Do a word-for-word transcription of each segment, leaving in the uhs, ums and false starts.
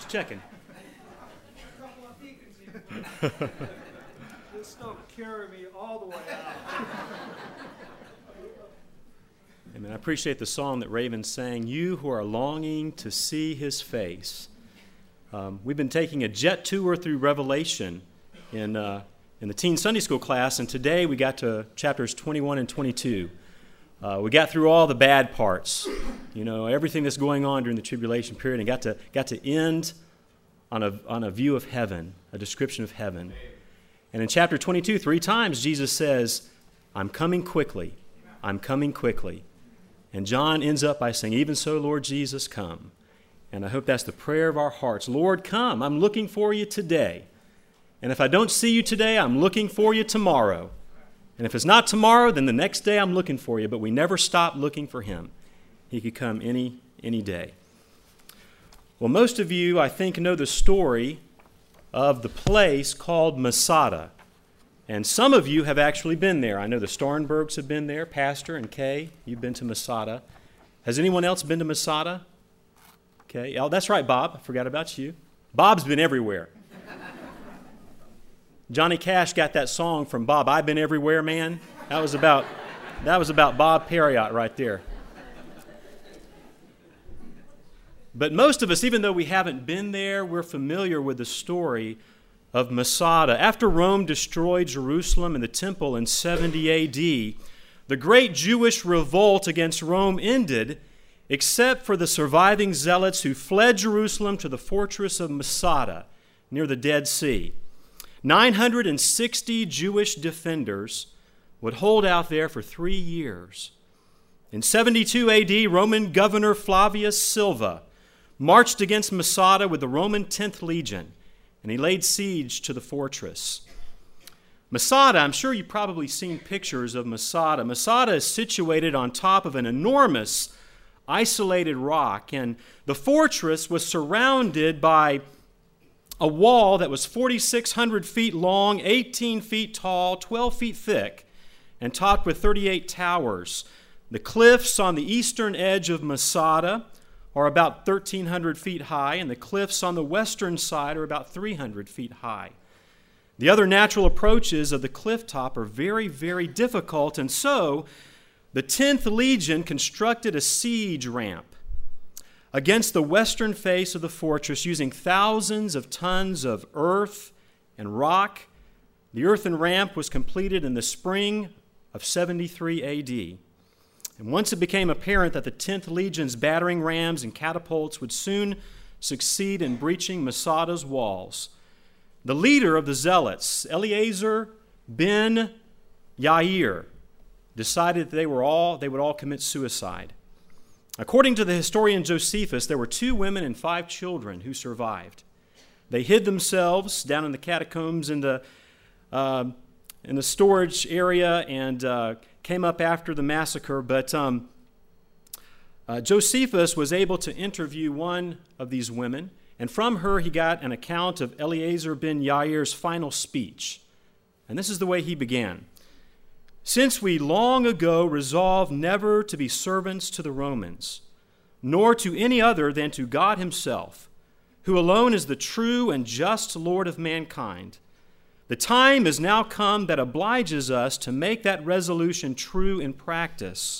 Just checking. This don't carry me all the way out. Amen. I appreciate the song that Raven sang, "You who are longing to see his face." Um, we've been taking a jet tour through Revelation in uh, in the teen Sunday school class, and today we got to chapters twenty-one and twenty-two. Uh, we got through all the bad parts, you know, everything that's going on during the tribulation period, and got to got to end on a on a view of heaven, a description of heaven. And in chapter twenty-two, three times Jesus says, "I'm coming quickly, I'm coming quickly." And John ends up by saying, "Even so, Lord Jesus, come." And I hope that's the prayer of our hearts. Lord, come. I'm looking for you today. And if I don't see you today, I'm looking for you tomorrow. And if it's not tomorrow, then the next day I'm looking for you. But we never stop looking for him. He could come any, any day. Well, most of you, I think, know the story of the place called Masada. And some of you have actually been there. I know the Starnbergs have been there. Pastor and Kay, you've been to Masada. Has anyone else been to Masada? Okay. Oh, that's right, Bob. I forgot about you. Bob's been everywhere. Johnny Cash got that song from Bob, "I've Been Everywhere, Man." That was about that was about Bob Perriott right there. But most of us, even though we haven't been there, we're familiar with the story of Masada. After Rome destroyed Jerusalem and the temple in seventy A D, the great Jewish revolt against Rome ended, except for the surviving zealots who fled Jerusalem to the fortress of Masada near the Dead Sea. nine hundred sixty Jewish defenders would hold out there for three years. In seventy-two A D, Roman governor Flavius Silva marched against Masada with the Roman tenth Legion, and he laid siege to the fortress. Masada, I'm sure you've probably seen pictures of Masada. Masada is situated on top of an enormous isolated rock, and the fortress was surrounded by a wall that was forty-six hundred feet long, eighteen feet tall, twelve feet thick, and topped with thirty-eight towers. The cliffs on the eastern edge of Masada are about thirteen hundred feet high, and the cliffs on the western side are about three hundred feet high. The other natural approaches of the cliff top are very, very difficult, and so the tenth Legion constructed a siege ramp against the western face of the fortress using thousands of tons of earth and rock. The earthen ramp was completed in the spring of seventy-three A D. And once it became apparent that the tenth Legion's battering rams and catapults would soon succeed in breaching Masada's walls, the leader of the zealots, Eleazar ben Yair, decided that they were all they would all commit suicide. According to the historian Josephus, there were two women and five children who survived. They hid themselves down in the catacombs in the uh, in the storage area and uh, came up after the massacre. But um, uh, Josephus was able to interview one of these women, and from her he got an account of Eleazar ben Yair's final speech. And this is the way he began. "Since we long ago resolved never to be servants to the Romans, nor to any other than to God himself, who alone is the true and just Lord of mankind, the time is now come that obliges us to make that resolution true in practice.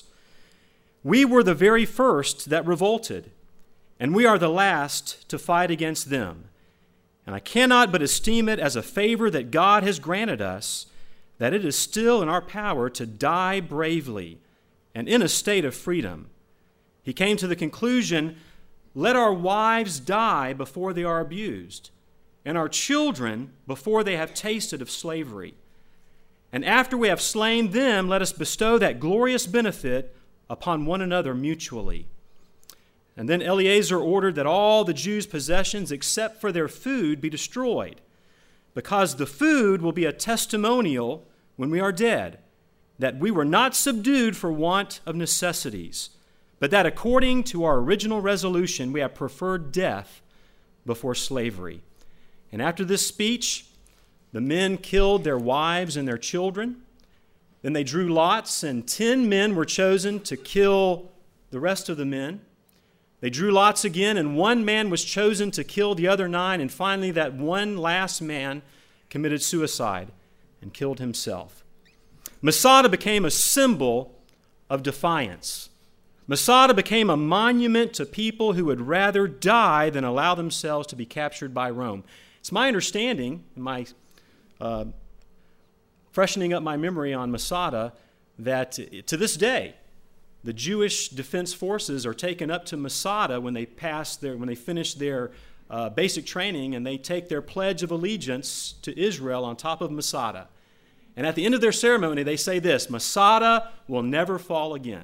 We were the very first that revolted, and we are the last to fight against them. And I cannot but esteem it as a favor that God has granted us, that it is still in our power to die bravely and in a state of freedom." He came to the conclusion, "Let our wives die before they are abused, and our children before they have tasted of slavery. And after we have slain them, let us bestow that glorious benefit upon one another mutually." And then Eleazar ordered that all the Jews' possessions except for their food be destroyed, because the food will be a testimonial when we are dead, that we were not subdued for want of necessities, but that according to our original resolution, we have preferred death before slavery. And after this speech, the men killed their wives and their children. Then they drew lots, and ten men were chosen to kill the rest of the men. They drew lots again, and one man was chosen to kill the other nine, and finally that one last man committed suicide and killed himself. Masada became a symbol of defiance. Masada became a monument to people who would rather die than allow themselves to be captured by Rome. It's my understanding, my uh, freshening up my memory on Masada, that to this day, the Jewish defense forces are taken up to Masada when they pass their, when they finish their uh, basic training, and they take their pledge of allegiance to Israel on top of Masada. And at the end of their ceremony, they say this: Masada will never fall again.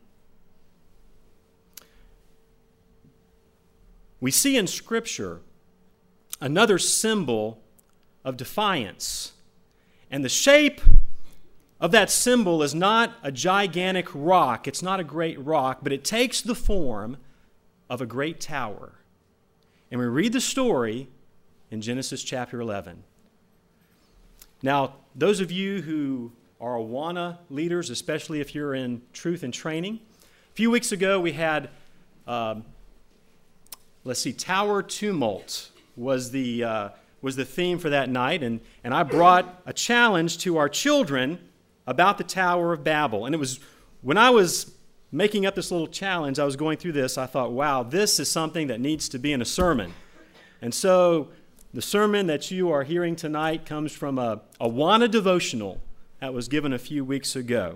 We see in Scripture another symbol of defiance. And the shape of that symbol is not a gigantic rock. It's not a great rock, but it takes the form of a great tower. And we read the story in Genesis chapter eleven. Now, those of you who are Awana leaders, especially if you're in truth and training, a few weeks ago we had, um, let's see, Tower Tumult was the uh, was the theme for that night, and, and I brought a challenge to our children about the Tower of Babel. And it was, when I was making up this little challenge, I was going through this, I thought, wow, this is something that needs to be in a sermon. And so the sermon that you are hearing tonight comes from a Awana devotional that was given a few weeks ago.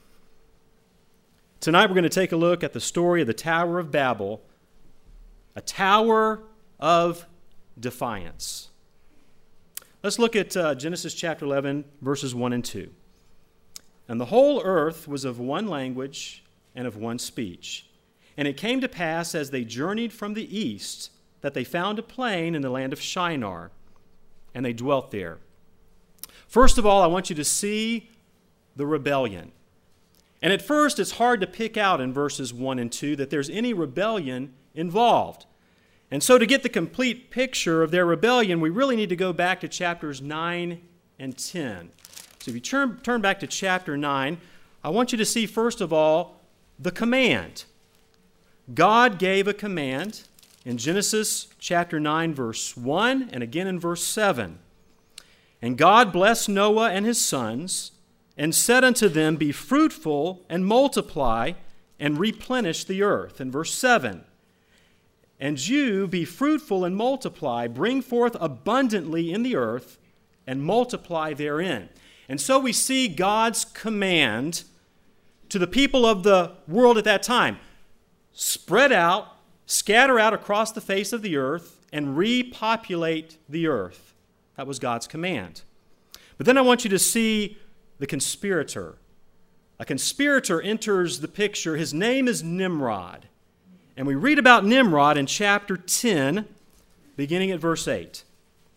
Tonight we're going to take a look at the story of the Tower of Babel, a tower of defiance. Let's look at uh, Genesis chapter eleven, verses one and two. And the whole earth was of one language and of one speech. And it came to pass as they journeyed from the east that they found a plain in the land of Shinar, and they dwelt there. First of all, I want you to see the rebellion. And at first, it's hard to pick out in verses one and two that there's any rebellion involved. And so to get the complete picture of their rebellion, we really need to go back to chapters nine and ten. So if you turn, turn back to chapter nine, I want you to see, first of all, the command. God gave a command in Genesis chapter nine, verse one, and again in verse seven. And God blessed Noah and his sons, and said unto them, Be fruitful, and multiply, and replenish the earth. In verse seven. And you be fruitful and multiply, bring forth abundantly in the earth, and multiply therein. And so we see God's command to the people of the world at that time: spread out, scatter out across the face of the earth, and repopulate the earth. That was God's command. But then I want you to see the conspirator. A conspirator enters the picture. His name is Nimrod. And we read about Nimrod in chapter ten, beginning at verse eight.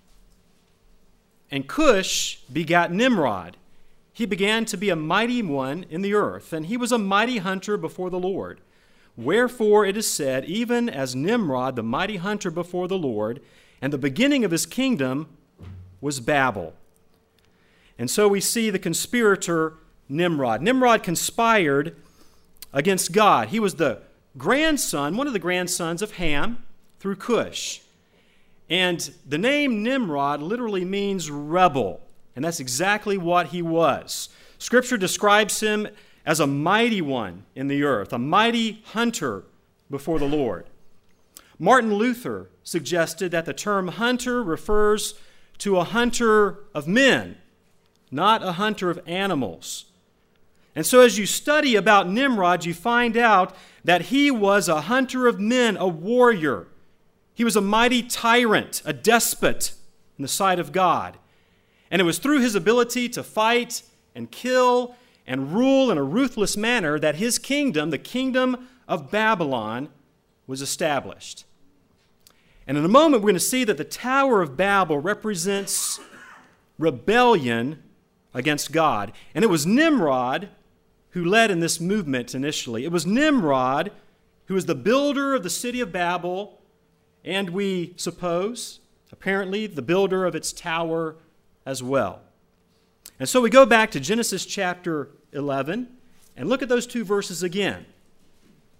And Cush begat Nimrod. He began to be a mighty one in the earth, and he was a mighty hunter before the Lord. Wherefore it is said, even as Nimrod, the mighty hunter before the Lord, and the beginning of his kingdom was Babel. And so we see the conspirator Nimrod. Nimrod conspired against God. He was the grandson, one of the grandsons of Ham through Cush. And the name Nimrod literally means rebel, and that's exactly what he was. Scripture describes him as a mighty one in the earth, a mighty hunter before the Lord. Martin Luther suggested that the term hunter refers to a hunter of men, not a hunter of animals. And so as you study about Nimrod, you find out that he was a hunter of men, a warrior. He was a mighty tyrant, a despot in the sight of God. And it was through his ability to fight and kill and rule in a ruthless manner that his kingdom, the kingdom of Babylon, was established. And in a moment, we're going to see that the Tower of Babel represents rebellion against God. And it was Nimrod who led in this movement initially. It was Nimrod who was the builder of the city of Babel, and we suppose, apparently, the builder of its tower as well. And so we go back to Genesis chapter eleven and look at those two verses again.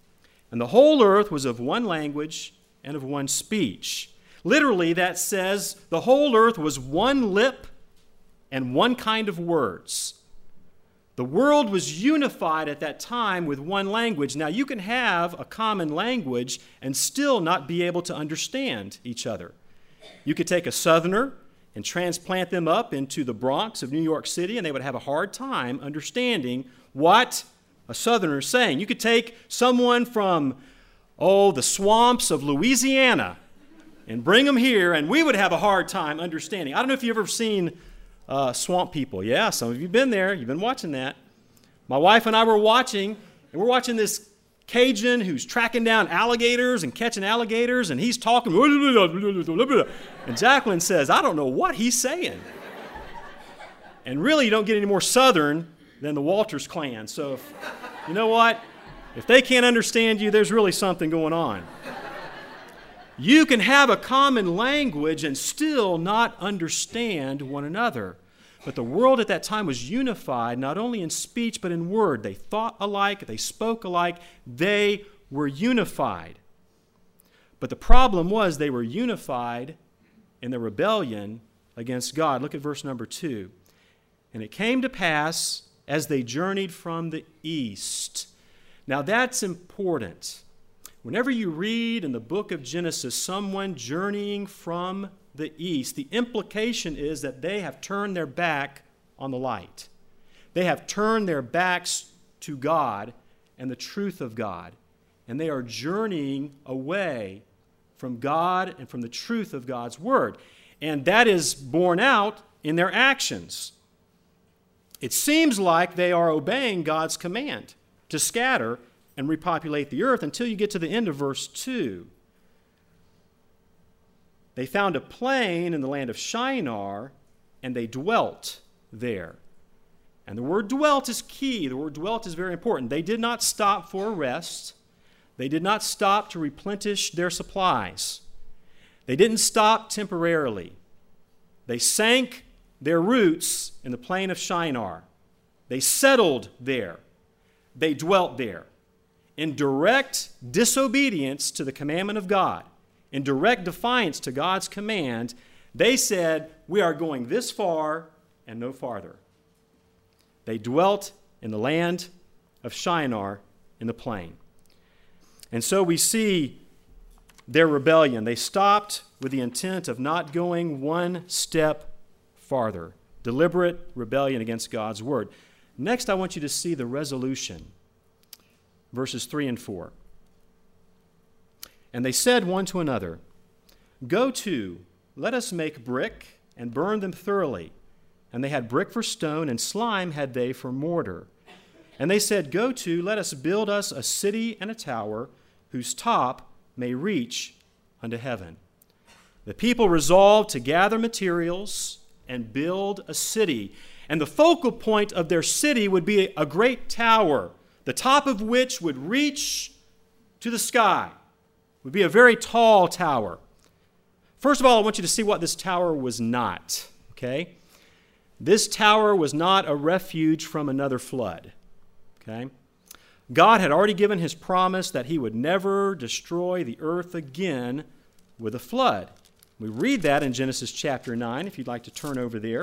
And the whole earth was of one language and of one speech. Literally, that says the whole earth was one lip and one kind of words. The world was unified at that time with one language. Now, you can have a common language and still not be able to understand each other. You could take a Southerner and transplant them up into the Bronx of New York City, and they would have a hard time understanding what a Southerner is saying. You could take someone from, oh, the swamps of Louisiana and bring them here, and we would have a hard time understanding. I don't know if you've ever seen uh, Swamp People. Yeah, some of you have been there. You've been watching that. My wife and I were watching, and we're watching this Cajun who's tracking down alligators and catching alligators, and he's talking, and Jacqueline says, I don't know what he's saying. And really, you don't get any more Southern than the Walters clan. So, if, you know what? If they can't understand you, there's really something going on. You can have a common language and still not understand one another. But the world at that time was unified not only in speech but in word. They thought alike, they spoke alike, they were unified. But the problem was they were unified in their rebellion against God. Look at verse number two. And it came to pass as they journeyed from the east. Now that's important. Whenever you read in the book of Genesis someone journeying from the east, the implication is that they have turned their back on the light. They have turned their backs to God and the truth of God, and they are journeying away from God and from the truth of God's word. And that is borne out in their actions. It seems like they are obeying God's command to scatter and repopulate the earth until you get to the end of verse two. They found a plain in the land of Shinar, and they dwelt there. And the word dwelt is key. The word dwelt is very important. They did not stop for a rest. They did not stop to replenish their supplies. They didn't stop temporarily. They sank their roots in the plain of Shinar. They settled there. They dwelt there in direct disobedience to the commandment of God, in direct defiance to God's command. They said, we are going this far and no farther. They dwelt in the land of Shinar in the plain. And so we see their rebellion. They stopped with the intent of not going one step farther. Deliberate rebellion against God's word. Next, I want you to see the resolution. Verses three and four. And they said one to another, go to, let us make brick and burn them thoroughly. And they had brick for stone, and slime had they for mortar. And they said, go to, let us build us a city and a tower, whose top may reach unto heaven. The people resolved to gather materials and build a city. And the focal point of their city would be a great tower, the top of which would reach to the sky. It would be a very tall tower. First of all, I want you to see what this tower was not, okay? This tower was not a refuge from another flood, okay? God had already given his promise that he would never destroy the earth again with a flood. We read that in Genesis chapter nine, if you'd like to turn over there.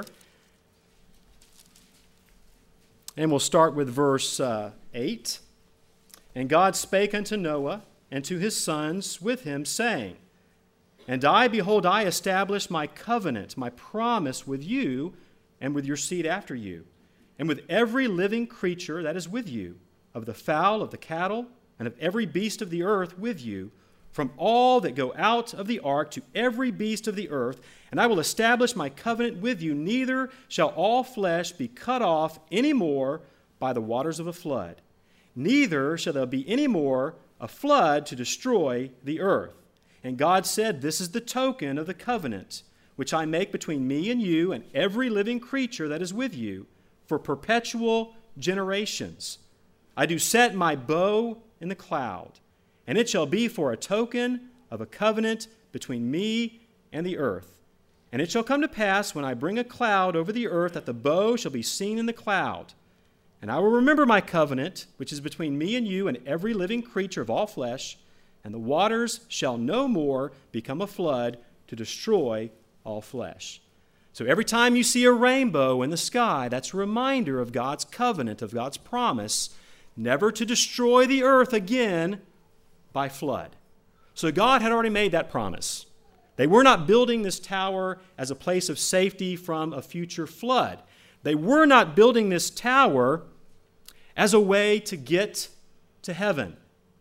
And we'll start with verse uh, eight. And God spake unto Noah and to his sons with him, saying, and I, behold, I establish my covenant, my promise with you and with your seed after you, and with every living creature that is with you, of the fowl, of the cattle, and of every beast of the earth with you, from all that go out of the ark to every beast of the earth, and I will establish my covenant with you, neither shall all flesh be cut off any more by the waters of a flood, neither shall there be any more a flood to destroy the earth. And God said, this is the token of the covenant, which I make between me and you and every living creature that is with you, for perpetual generations. I do set my bow in the cloud, and it shall be for a token of a covenant between me and the earth. And it shall come to pass, when I bring a cloud over the earth, that the bow shall be seen in the cloud. And I will remember my covenant, which is between me and you and every living creature of all flesh, and the waters shall no more become a flood to destroy all flesh. So every time you see a rainbow in the sky, that's a reminder of God's covenant, of God's promise, never to destroy the earth again by flood. So God had already made that promise. They were not building this tower as a place of safety from a future flood. They were not building this tower as a way to get to heaven.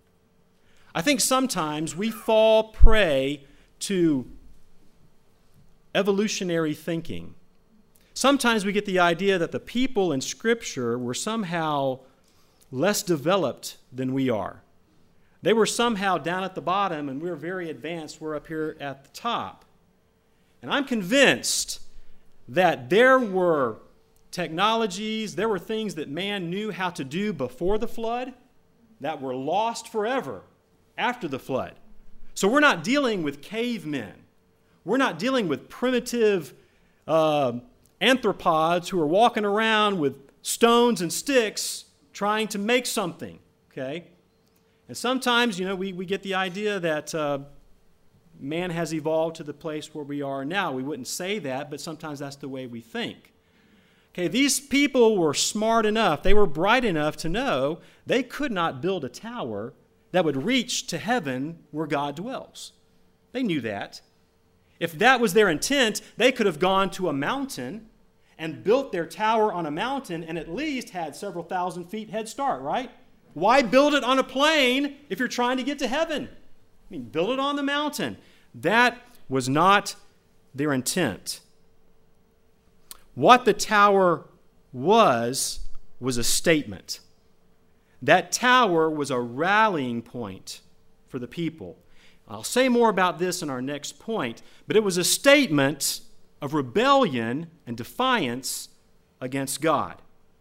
I think sometimes we fall prey to evolutionary thinking. Sometimes we get the idea that the people in Scripture were somehow less developed than we are. They were somehow down at the bottom and we're very advanced. We're up here at the top. And I'm convinced that there were technologies, there were things that man knew how to do before the flood that were lost forever after the flood. So we're not dealing with cavemen. We're not dealing with primitive uh, anthropods who are walking around with stones and sticks trying to make something, okay? And sometimes, you know, we, we get the idea that uh, man has evolved to the place where we are now. We wouldn't say that, but sometimes that's the way we think. Okay, these people were smart enough, they were bright enough to know they could not build a tower that would reach to heaven where God dwells. They knew that. If that was their intent, they could have gone to a mountain and built their tower on a mountain and at least had several thousand feet head start, right? Why build it on a plain if you're trying to get to heaven? I mean, build it on the mountain. That was not their intent. What the tower was, was a statement. That tower was a rallying point for the people. I'll say more about this in our next point, but it was a statement of rebellion and defiance against God.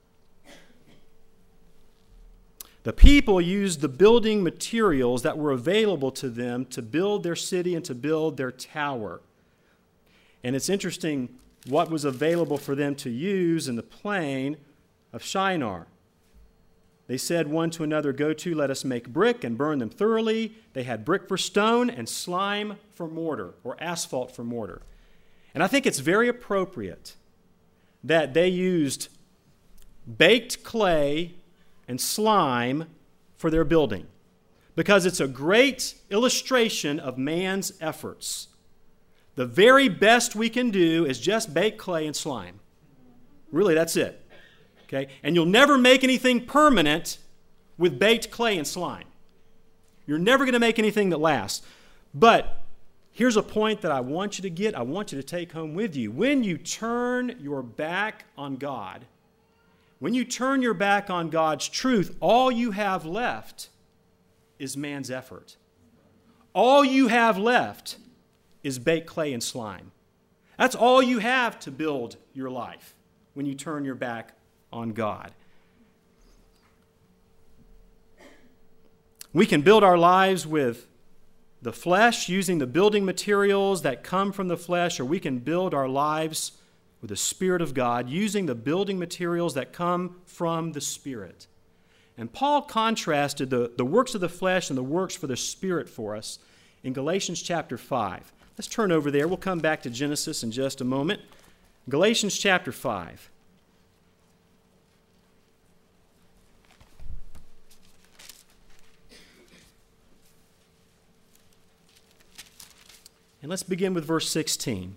The people used the building materials that were available to them to build their city and to build their tower. And it's interesting what was available for them to use in the plain of Shinar. They said one to another, "Go to, let us make brick and burn them thoroughly." They had brick for stone and slime for mortar, or asphalt for mortar. And I think it's very appropriate that they used baked clay and slime for their building, because it's a great illustration of man's efforts. The very best we can do is just bake clay and slime. Really, that's it. Okay? And you'll never make anything permanent with baked clay and slime. You're never going to make anything that lasts. But here's a point that I want you to get, I want you to take home with you. When you turn your back on God, when you turn your back on God's truth, all you have left is man's effort. All you have left is baked clay and slime. That's all you have to build your life when you turn your back on God. We can build our lives with the flesh, using the building materials that come from the flesh, or we can build our lives with the Spirit of God, using the building materials that come from the Spirit. And Paul contrasted the, the works of the flesh and the works for the Spirit for us in Galatians chapter five. Let's turn over there. We'll come back to Genesis in just a moment. Galatians chapter five. And let's begin with verse sixteen.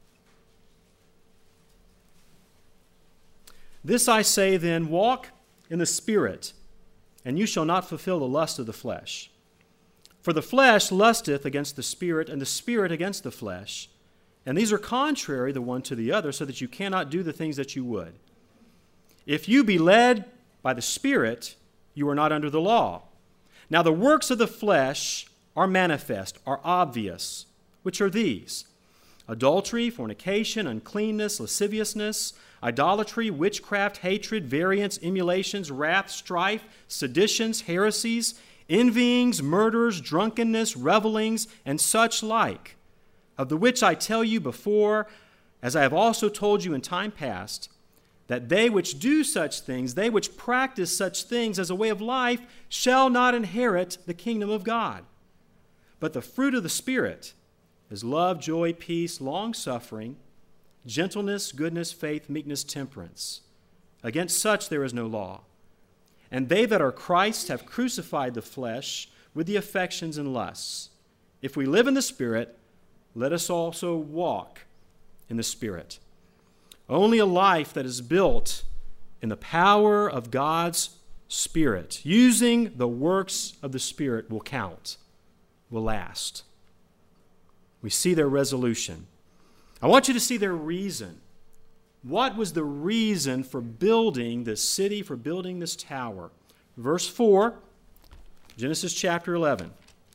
"This I say then, walk in the Spirit, and you shall not fulfill the lust of the flesh. For the flesh lusteth against the Spirit, and the Spirit against the flesh. And these are contrary the one to the other, so that you cannot do the things that you would. If you be led by the Spirit, you are not under the law. Now the works of the flesh are manifest, are obvious, which are these: adultery, fornication, uncleanness, lasciviousness, idolatry, witchcraft, hatred, variance, emulations, wrath, strife, seditions, heresies, envyings, murders, drunkenness, revelings, and such like, of the which I tell you before, as I have also told you in time past, that they which do such things, they which practice such things as a way of life, shall not inherit the kingdom of God. But the fruit of the Spirit is love, joy, peace, long-suffering, gentleness, goodness, faith, meekness, temperance. Against such there is no law. And they that are Christ have crucified the flesh with the affections and lusts. If we live in the Spirit, let us also walk in the Spirit. Only a life that is built in the power of God's Spirit, using the works of the Spirit, will count, will last. We see their resolution. I want you to see their reason. What was the reason for building this city, for building this tower? Verse four, Genesis chapter eleven.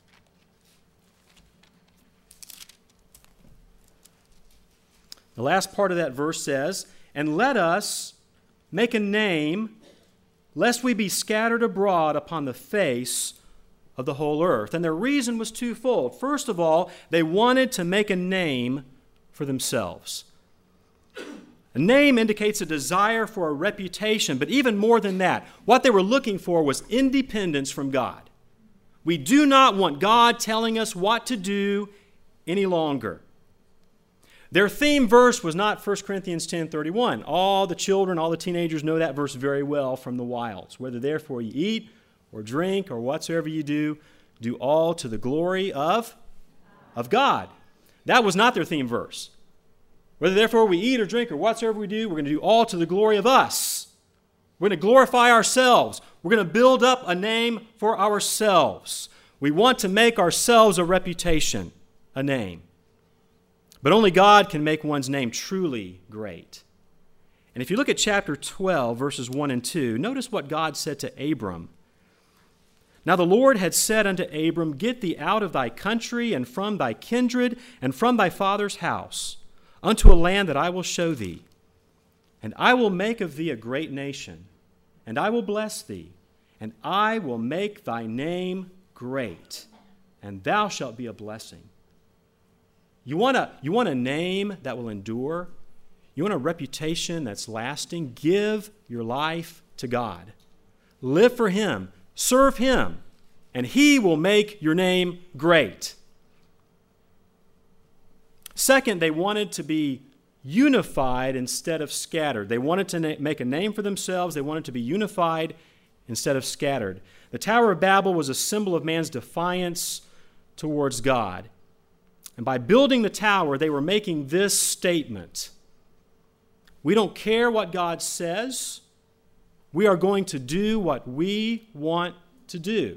The last part of that verse says, "And let us make a name, lest we be scattered abroad upon the face of the whole earth." And their reason was twofold. First of all, they wanted to make a name for themselves. A name indicates a desire for a reputation, but even more than that, what they were looking for was independence from God. We do not want God telling us what to do any longer. Their theme verse was not First Corinthians ten thirty-one. All the children, all the teenagers know that verse very well from the wilds. Whether therefore you eat or drink or whatsoever you do, do all to the glory of, of God. That was not their theme verse. Whether therefore we eat or drink or whatsoever we do, we're going to do all to the glory of us. We're going to glorify ourselves. We're going to build up a name for ourselves. We want to make ourselves a reputation, a name. But only God can make one's name truly great. And if you look at chapter twelve, verses one and two, notice what God said to Abram. Now the Lord had said unto Abram, "Get thee out of thy country and from thy kindred and from thy father's house, unto a land that I will show thee. And I will make of thee a great nation, and I will bless thee, and I will make thy name great, and thou shalt be a blessing." You want a, you want a name that will endure? You want a reputation that's lasting? Give your life to God. Live for Him. Serve Him. And He will make your name great. Second, they wanted to be unified instead of scattered. They wanted to na- make a name for themselves. They wanted to be unified instead of scattered. The Tower of Babel was a symbol of man's defiance towards God. And by building the tower, they were making this statement: we don't care what God says. We are going to do what we want to do.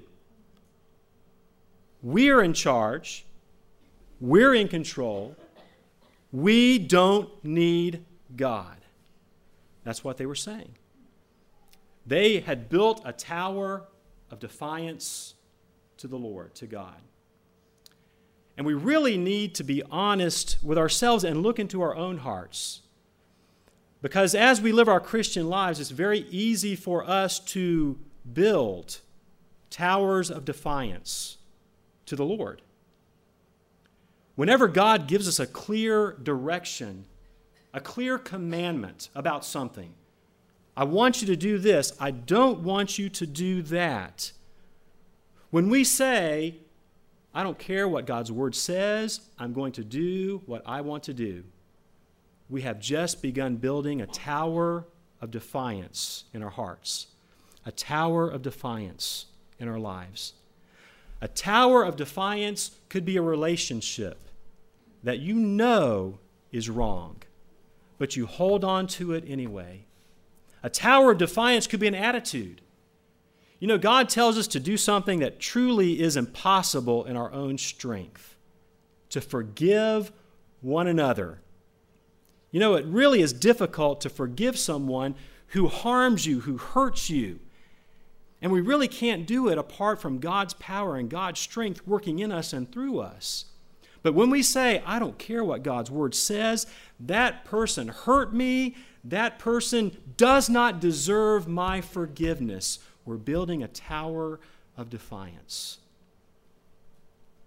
We're in charge. We're in control. We don't need God. That's what they were saying. They had built a tower of defiance to the Lord, to God. And we really need to be honest with ourselves and look into our own hearts. Because as we live our Christian lives, it's very easy for us to build towers of defiance to the Lord. Whenever God gives us a clear direction, a clear commandment about something, I want you to do this, I don't want you to do that. When we say, I don't care what God's word says, I'm going to do what I want to do, we have just begun building a tower of defiance in our hearts, a tower of defiance in our lives. A tower of defiance could be a relationship that you know is wrong, but you hold on to it anyway. A tower of defiance could be an attitude. You know, God tells us to do something that truly is impossible in our own strength, to forgive one another. You know, it really is difficult to forgive someone who harms you, who hurts you. And we really can't do it apart from God's power and God's strength working in us and through us. But when we say, I don't care what God's word says, that person hurt me, that person does not deserve my forgiveness, we're building a tower of defiance.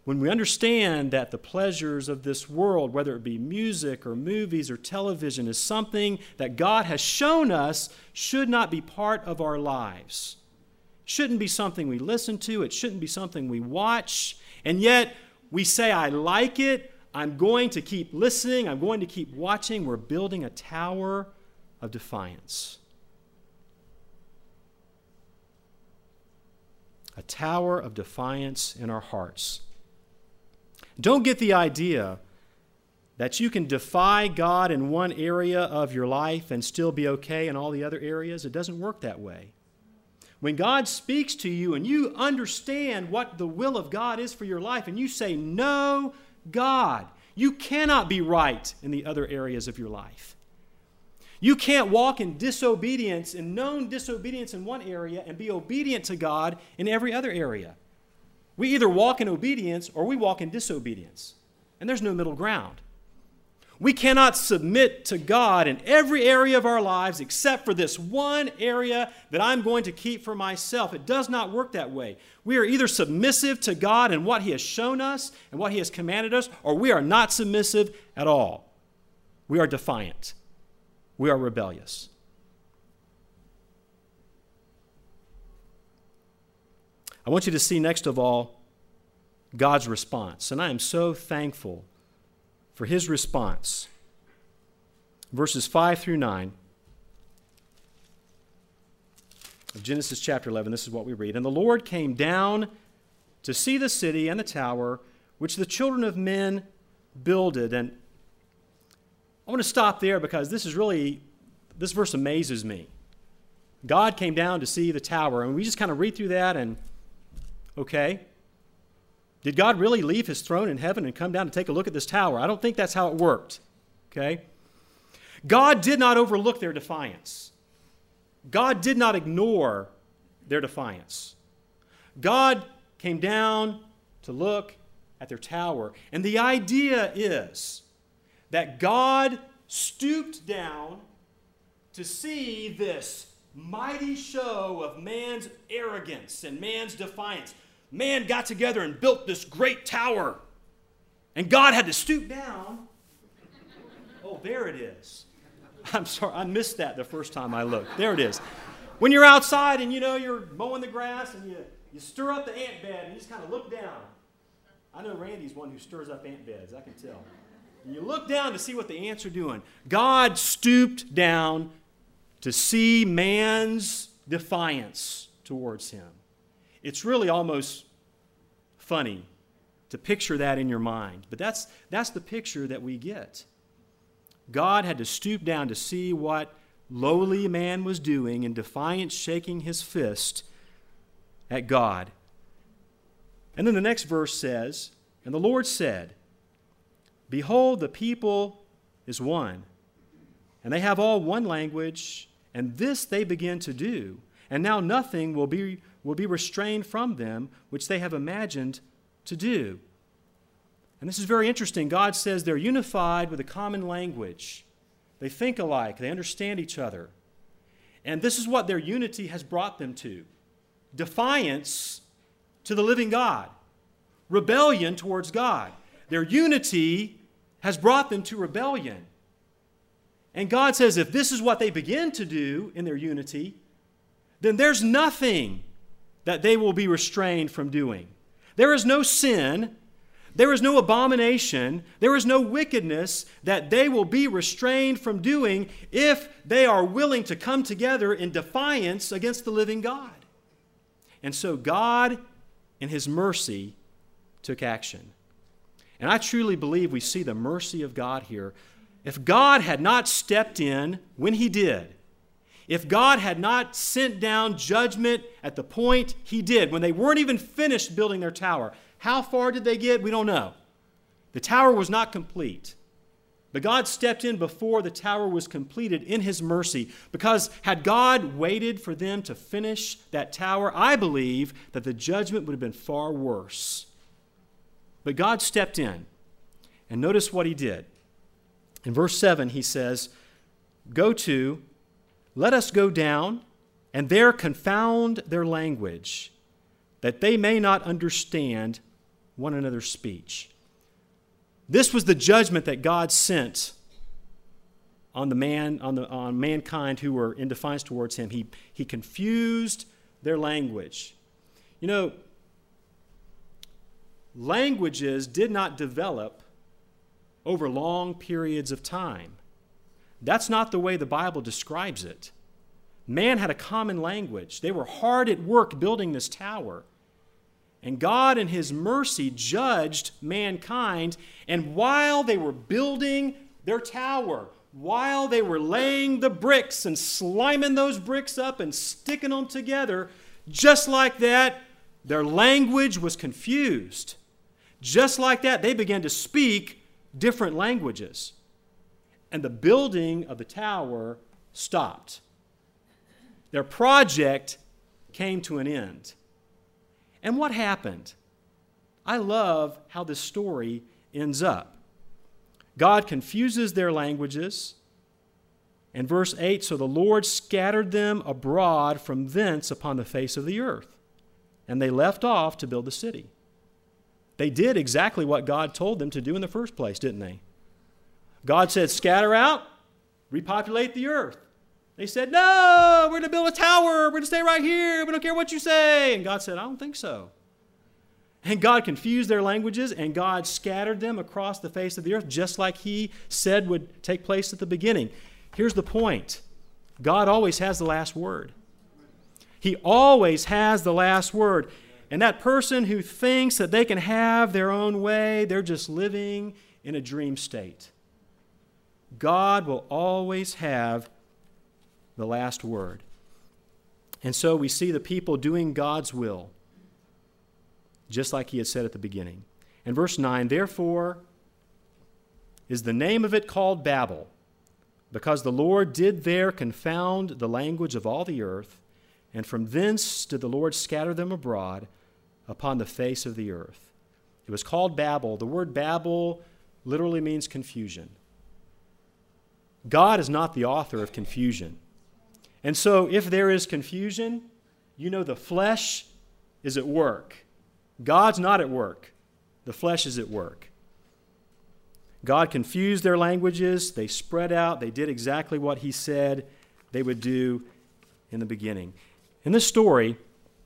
when we understand that the pleasures of this world, whether it be music or movies or television, is something that God has shown us should not be part of our lives. It shouldn't be something we listen to. It shouldn't be something we watch. And yet we say, I like it. I'm going to keep listening. I'm going to keep watching. We're building a tower of defiance. A tower of defiance in our hearts. Don't get the idea that you can defy God in one area of your life and still be okay in all the other areas. It doesn't work that way. When God speaks to you and you understand what the will of God is for your life and you say, no, God, you cannot be right in the other areas of your life. You can't walk in disobedience, in known disobedience in one area and be obedient to God in every other area. We either walk in obedience or we walk in disobedience. And there's no middle ground. We cannot submit to God in every area of our lives except for this one area that I'm going to keep for myself. It does not work that way. We are either submissive to God and what He has shown us and what He has commanded us, or we are not submissive at all. We are defiant. We are rebellious. I want you to see, next of all, God's response. And I am so thankful for His response. Verses five through nine of Genesis chapter eleven, this is what we read. And the Lord came down to see the city and the tower, which the children of men builded. And I want to stop there because this is really, this verse amazes me. God came down to see the tower. And we just kind of read through that and, okay. Did God really leave His throne in heaven and come down to take a look at this tower? I don't think that's how it worked, okay? God did not overlook their defiance. God did not ignore their defiance. God came down to look at their tower. And the idea is that God stooped down to see this mighty show of man's arrogance and man's defiance. Man got together and built this great tower. And God had to stoop down. Oh, there it is. I'm sorry, I missed that the first time I looked. There it is. When you're outside and you know you're mowing the grass and you, you stir up the ant bed and you just kind of look down. I know Randy's one who stirs up ant beds, I can tell. And you look down to see what the ants are doing. God stooped down to see man's defiance towards Him. It's really almost funny to picture that in your mind. But that's, that's the picture that we get. God had to stoop down to see what lowly man was doing in defiance, shaking his fist at God. And then the next verse says, and the Lord said, behold, the people is one, and they have all one language, and this they begin to do. And now nothing will be will be restrained from them, which they have imagined to do. And this is very interesting. God says they're unified with a common language. They think alike. They understand each other. And this is what their unity has brought them to. Defiance to the living God. Rebellion towards God. Their unity has brought them to rebellion. And God says if this is what they begin to do in their unity, then there's nothing that they will be restrained from doing. There is no sin, there is no abomination, there is no wickedness that they will be restrained from doing if they are willing to come together in defiance against the living God. And so God, in His mercy, took action. And I truly believe we see the mercy of God here. If God had not stepped in when He did, if God had not sent down judgment at the point He did, when they weren't even finished building their tower, how far did they get? We don't know. The tower was not complete. But God stepped in before the tower was completed in His mercy, because had God waited for them to finish that tower, I believe that the judgment would have been far worse. But God stepped in, and notice what He did. In verse seven, He says, go to, let us go down, and there confound their language, that they may not understand one another's speech. This was the judgment that God sent on the man, on the on mankind who were in defiance towards him. He, he confused their language. You know, languages did not develop over long periods of time. That's not the way the Bible describes it. Man had a common language. They were hard at work building this tower. And God in his mercy judged mankind. And while they were building their tower, while they were laying the bricks and sliming those bricks up and sticking them together, just like that, their language was confused. Just like that, they began to speak different languages. And the building of the tower stopped. Their project came to an end. And what happened? I love how this story ends up. God confuses their languages. And verse eight, so the Lord scattered them abroad from thence upon the face of the earth. And they left off to build the city. They did exactly what God told them to do in the first place, didn't they? God said, scatter out, repopulate the earth. They said, no, we're going to build a tower. We're going to stay right here. We don't care what you say. And God said, I don't think so. And God confused their languages, and God scattered them across the face of the earth, just like he said would take place at the beginning. Here's the point. God always has the last word. He always has the last word. And that person who thinks that they can have their own way, they're just living in a dream state. God will always have the last word. And so we see the people doing God's will, just like he had said at the beginning. In verse nine, therefore is the name of it called Babel, because the Lord did there confound the language of all the earth, and from thence did the Lord scatter them abroad upon the face of the earth. It was called Babel. The word Babel literally means confusion. God is not the author of confusion. And so if there is confusion, you know the flesh is at work. God's not at work. The flesh is at work. God confused their languages. They spread out. They did exactly what he said they would do in the beginning. In this story,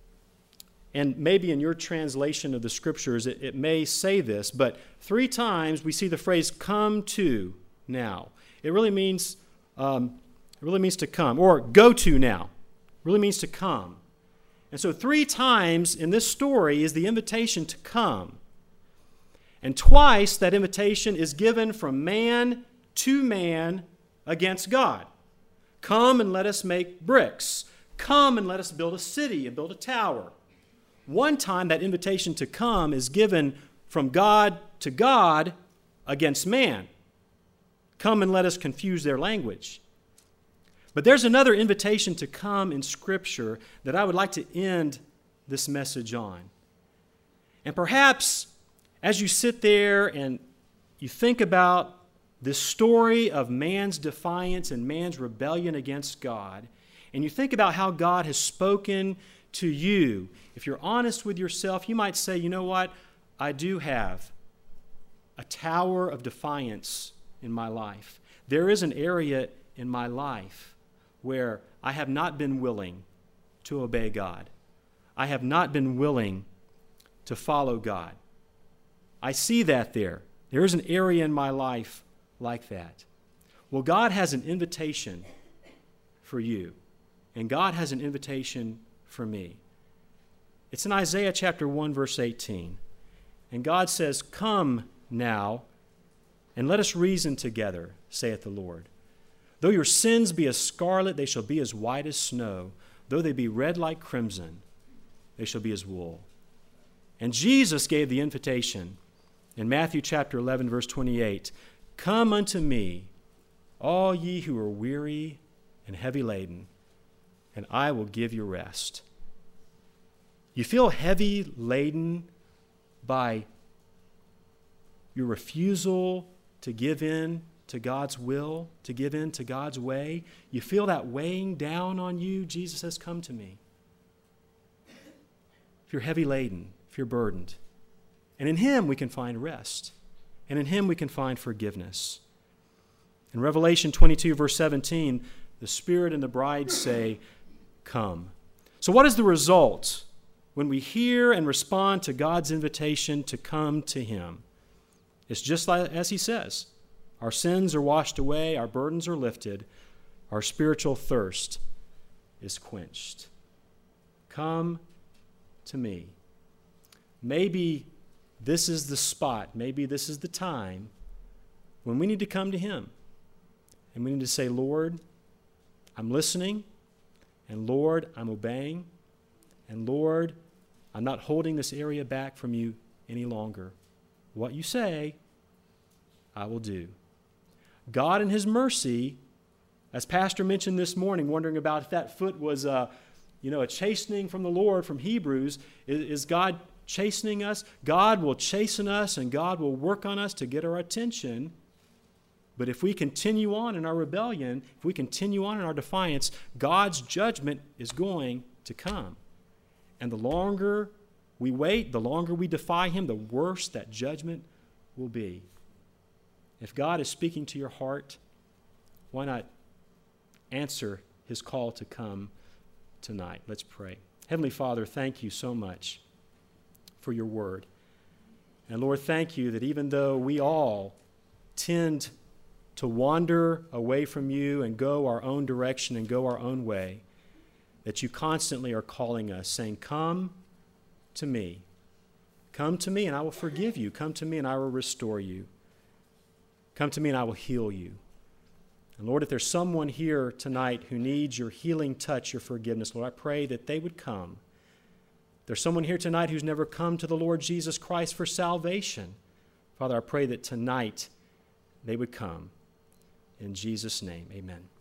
and maybe in your translation of the scriptures, it, it may say this, but three times we see the phrase come to now. It really means um, it really means to come, or go to now. It really means to come. And so three times in this story is the invitation to come. And twice that invitation is given from man to man against God. Come and let us make bricks. Come and let us build a city and build a tower. One time that invitation to come is given from God to God against man. Come and let us confuse their language. But there's another invitation to come in Scripture that I would like to end this message on. And perhaps as you sit there and you think about this story of man's defiance and man's rebellion against God, and you think about how God has spoken to you, if you're honest with yourself, you might say, you know what? I do have a tower of defiance in my life. There is an area in my life where I have not been willing to obey God. I have not been willing to follow God. I see that there. There is an area in my life like that. Well, God has an invitation for you, and God has an invitation for me. It's in Isaiah chapter one, verse eighteen. And God says, come now, and let us reason together, saith the Lord. Though your sins be as scarlet, they shall be as white as snow. Though they be red like crimson, they shall be as wool. And Jesus gave the invitation in Matthew chapter eleven, verse twenty-eight. Come unto me, all ye who are weary and heavy laden, and I will give you rest. You feel heavy laden by your refusal to give in to God's will, to give in to God's way. You feel that weighing down on you. Jesus says, come to me. If you're heavy laden, if you're burdened, And in him we can find rest. And in him we can find forgiveness. In Revelation twenty-two, verse seventeen, the Spirit and the bride say, come. So what is the result when we hear and respond to God's invitation to come to him? It's just like as he says, our sins are washed away, our burdens are lifted, our spiritual thirst is quenched. Come to me. Maybe this is the spot, maybe this is the time when we need to come to him. And we need to say, Lord, I'm listening, and Lord, I'm obeying, and Lord, I'm not holding this area back from you any longer. What you say, I will do. God in his mercy, as Pastor mentioned this morning, wondering about if that foot was a, you know, a chastening from the Lord from Hebrews, is, is God chastening us? God will chasten us and God will work on us to get our attention. But if we continue on in our rebellion, if we continue on in our defiance, God's judgment is going to come. And the longer we wait, the longer we defy him, the worse that judgment will be. If God is speaking to your heart, why not answer his call to come tonight? Let's pray. Heavenly Father, thank you so much for your word. And Lord, thank you that even though we all tend to wander away from you and go our own direction and go our own way, that you constantly are calling us, saying, come to me. Come to me and I will forgive you. Come to me and I will restore you. Come to me and I will heal you. And Lord, if there's someone here tonight who needs your healing touch, your forgiveness, Lord, I pray that they would come. If there's someone here tonight who's never come to the Lord Jesus Christ for salvation, Father, I pray that tonight they would come. In Jesus' name, amen.